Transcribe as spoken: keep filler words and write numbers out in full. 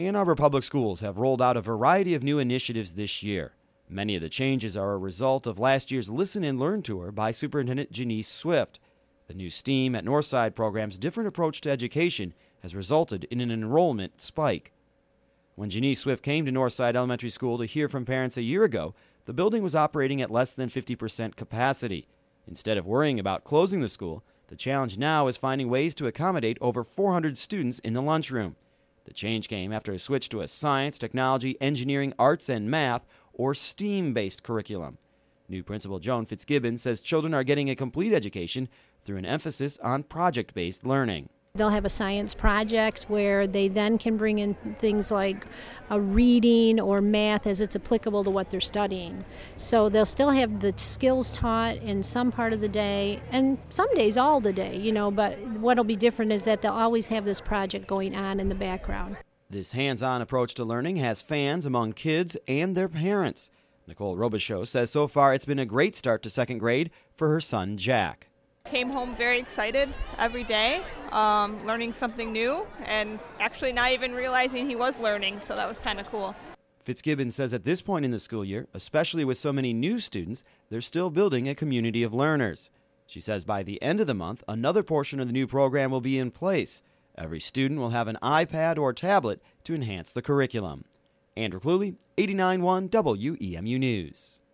Ann Arbor Public Schools have rolled out a variety of new initiatives this year. Many of the changes are a result of last year's Listen and Learn tour by Superintendent Janice Swift. The new STEAM at Northside program's different approach to education has resulted in an enrollment spike. When Janice Swift came to Northside Elementary School to hear from parents a year ago, the building was operating at less than fifty percent capacity. Instead of worrying about closing the school, the challenge now is finding ways to accommodate over four hundred students in the lunchroom. The change came after a switch to a science, technology, engineering, arts, and math, or STEAM-based curriculum. New Principal Joan Fitzgibbon says children are getting a complete education through an emphasis on project-based learning. They'll have a science project where they then can bring in things like a reading or math as it's applicable to what they're studying. So they'll still have the skills taught in some part of the day, and some days all the day, you know, but what'll be different is that they'll always have this project going on in the background. This hands-on approach to learning has fans among kids and their parents. Nicole Robichaux says so far it's been a great start to second grade for her son, Jack. Came home very excited every day, um, learning something new, and actually not even realizing he was learning, so that was kind of cool. Fitzgibbon says at this point in the school year, especially with so many new students, they're still building a community of learners. She says by the end of the month, another portion of the new program will be in place. Every student will have an iPad or tablet to enhance the curriculum. Andrew Cluley, eighty-nine point one W E M U News.